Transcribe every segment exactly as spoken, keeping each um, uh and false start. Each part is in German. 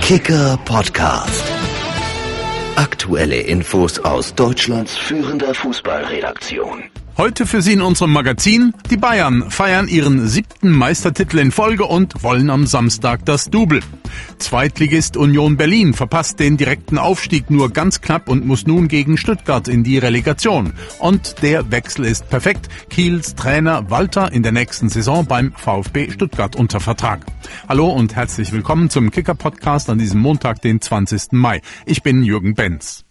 Kicker Podcast. Aktuelle Infos aus Deutschlands führender Fußballredaktion. Heute für Sie in unserem Magazin: Die Bayern feiern ihren siebten Meistertitel in Folge und wollen am Samstag das Double. Zweitligist Union Berlin verpasst den direkten Aufstieg nur ganz knapp und muss nun gegen Stuttgart in die Relegation. Und der Wechsel ist perfekt. Kiels Trainer Walter in der nächsten Saison beim VfB Stuttgart unter Vertrag. Hallo und herzlich willkommen zum Kicker-Podcast an diesem Montag, den zwanzigsten Mai. Ich bin Jürgen Benz.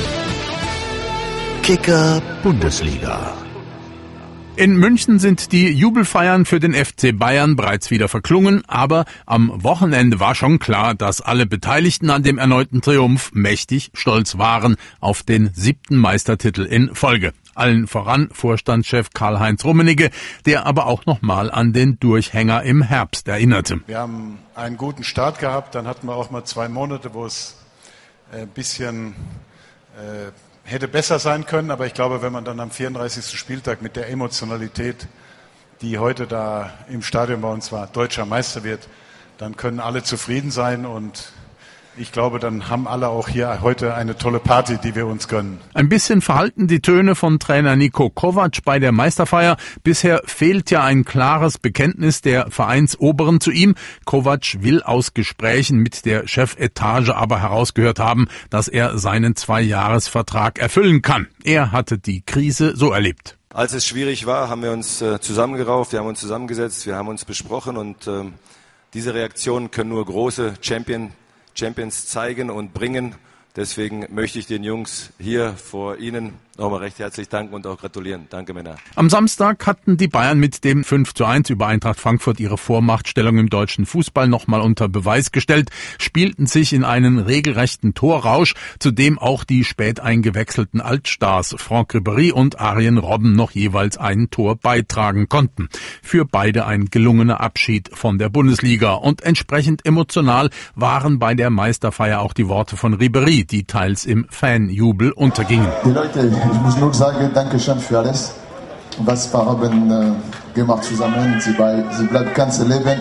Kicker Bundesliga. In München sind die Jubelfeiern für den F C Bayern bereits wieder verklungen, aber am Wochenende war schon klar, dass alle Beteiligten an dem erneuten Triumph mächtig stolz waren auf den siebten Meistertitel in Folge. Allen voran Vorstandschef Karl-Heinz Rummenigge, der aber auch nochmal an den Durchhänger im Herbst erinnerte. Wir haben einen guten Start gehabt, dann hatten wir auch mal zwei Monate, wo es ein bisschen äh, hätte besser sein können, aber ich glaube, wenn man dann am vierunddreißigsten Spieltag mit der Emotionalität, die heute da im Stadion bei uns war, deutscher Meister wird, dann können alle zufrieden sein und ich glaube, dann haben alle auch hier heute eine tolle Party, die wir uns gönnen. Ein bisschen verhalten die Töne von Trainer Niko Kovac bei der Meisterfeier. Bisher fehlt ja ein klares Bekenntnis der Vereinsoberen zu ihm. Kovac will aus Gesprächen mit der Chefetage aber herausgehört haben, dass er seinen Zweijahresvertrag erfüllen kann. Er hatte die Krise so erlebt. Als es schwierig war, haben wir uns äh, zusammengerauft, wir haben uns zusammengesetzt, wir haben uns besprochen und äh, diese Reaktionen können nur große Champion Champions zeigen und bringen. Deswegen möchte ich den Jungs hier vor Ihnen nochmal recht herzlich danken und auch gratulieren. Danke, Männer. Am Samstag hatten die Bayern mit dem fünf zu eins über Eintracht Frankfurt ihre Vormachtstellung im deutschen Fußball nochmal unter Beweis gestellt, spielten sich in einen regelrechten Torrausch, zu dem auch die spät eingewechselten Altstars Franck Ribéry und Arjen Robben noch jeweils ein Tor beitragen konnten. Für beide ein gelungener Abschied von der Bundesliga. Und entsprechend emotional waren bei der Meisterfeier auch die Worte von Ribéry, die teils im Fanjubel untergingen. Die Leute, ich muss nur sagen, danke schön für alles, was wir haben äh, gemacht zusammen. Sie, bei, sie bleibt das ganze Leben.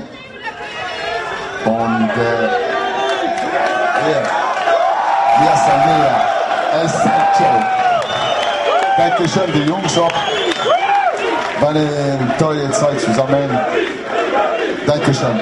Und äh, ja, wir sind hier. Danke schön, die Jungs auch. War eine tolle Zeit zusammen. Danke schön.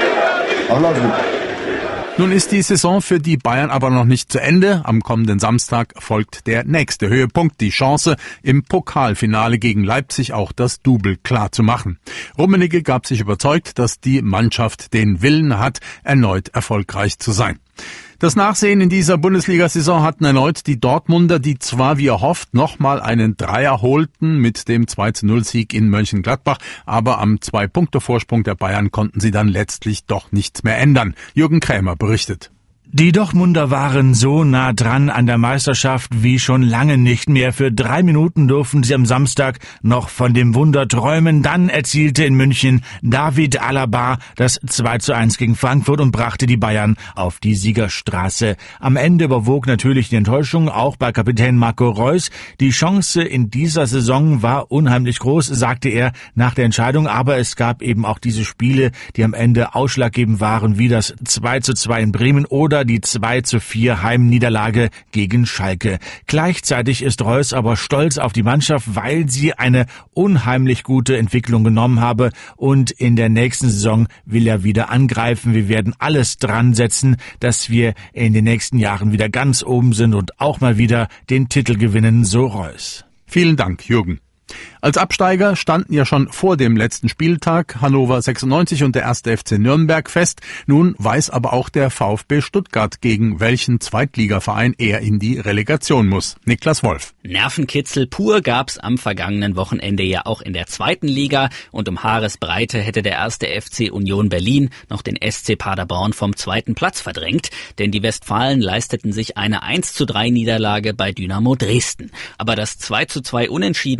I love you. Nun ist die Saison für die Bayern aber noch nicht zu Ende. Am kommenden Samstag folgt der nächste Höhepunkt, die Chance, im Pokalfinale gegen Leipzig auch das Double klar zu machen. Rummenigge gab sich überzeugt, dass die Mannschaft den Willen hat, erneut erfolgreich zu sein. Das Nachsehen in dieser Bundesliga-Saison hatten erneut die Dortmunder, die zwar wie erhofft nochmal einen Dreier holten mit dem zwei zu null Sieg in Mönchengladbach, aber am Zwei-Punkte-Vorsprung der Bayern konnten sie dann letztlich doch nichts mehr ändern. Jürgen Krämer berichtet. Die Dortmunder waren so nah dran an der Meisterschaft wie schon lange nicht mehr. Für drei Minuten durften sie am Samstag noch von dem Wunder träumen. Dann erzielte in München David Alaba das zwei zu eins gegen Frankfurt und brachte die Bayern auf die Siegerstraße. Am Ende überwog natürlich die Enttäuschung, auch bei Kapitän Marco Reus. Die Chance in dieser Saison war unheimlich groß, sagte er nach der Entscheidung. Aber es gab eben auch diese Spiele, die am Ende ausschlaggebend waren, wie das zwei zu zwei in Bremen oder die zwei zu vier Heimniederlage gegen Schalke. Gleichzeitig ist Reus aber stolz auf die Mannschaft, weil sie eine unheimlich gute Entwicklung genommen habe und in der nächsten Saison will er wieder angreifen. Wir werden alles dran setzen, dass wir in den nächsten Jahren wieder ganz oben sind und auch mal wieder den Titel gewinnen, so Reus. Vielen Dank, Jürgen. Als Absteiger standen ja schon vor dem letzten Spieltag Hannover sechsundneunzig und der erste F C Nürnberg fest. Nun weiß aber auch der VfB Stuttgart, gegen welchen Zweitligaverein er in die Relegation muss. Niklas Wolf. Nervenkitzel pur gab's am vergangenen Wochenende ja auch in der zweiten Liga und um Haaresbreite hätte der erste F C Union Berlin noch den S C Paderborn vom zweiten Platz verdrängt, denn die Westfalen leisteten sich eine eins zu drei Niederlage bei Dynamo Dresden. Aber das zwei zu zwei Unentschieden beim VfB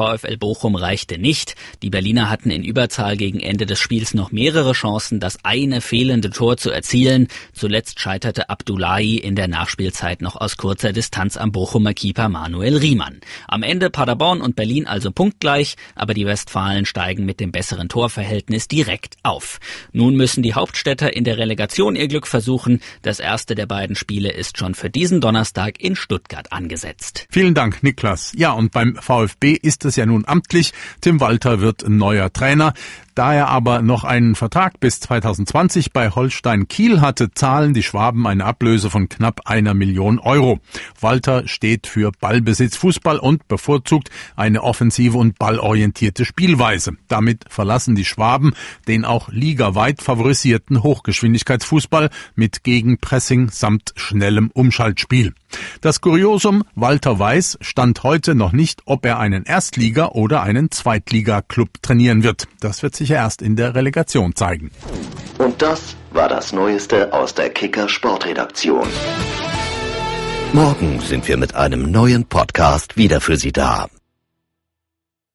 VfL Bochum reichte nicht. Die Berliner hatten in Überzahl gegen Ende des Spiels noch mehrere Chancen, das eine fehlende Tor zu erzielen. Zuletzt scheiterte Abdullahi in der Nachspielzeit noch aus kurzer Distanz am Bochumer Keeper Manuel Riemann. Am Ende Paderborn und Berlin also punktgleich, aber die Westfalen steigen mit dem besseren Torverhältnis direkt auf. Nun müssen die Hauptstädter in der Relegation ihr Glück versuchen. Das erste der beiden Spiele ist schon für diesen Donnerstag in Stuttgart angesetzt. Vielen Dank, Niklas. Ja, und beim VfB ist es ja nun amtlich. Tim Walter wird neuer Trainer. Da er aber noch einen Vertrag bis zwanzig zwanzig bei Holstein Kiel hatte, zahlen die Schwaben eine Ablöse von knapp einer Million Euro. Walter steht für Ballbesitzfußball und bevorzugt eine offensive und ballorientierte Spielweise. Damit verlassen die Schwaben den auch ligaweit favorisierten Hochgeschwindigkeitsfußball mit Gegenpressing samt schnellem Umschaltspiel. Das Kuriosum: Walter weiß Stand heute noch nicht, ob er einen Erstliga- oder einen Zweitliga-Club trainieren wird. Das wird sich erst in der Relegation zeigen. Und das war das Neueste aus der Kicker Sportredaktion. Morgen sind wir mit einem neuen Podcast wieder für Sie da.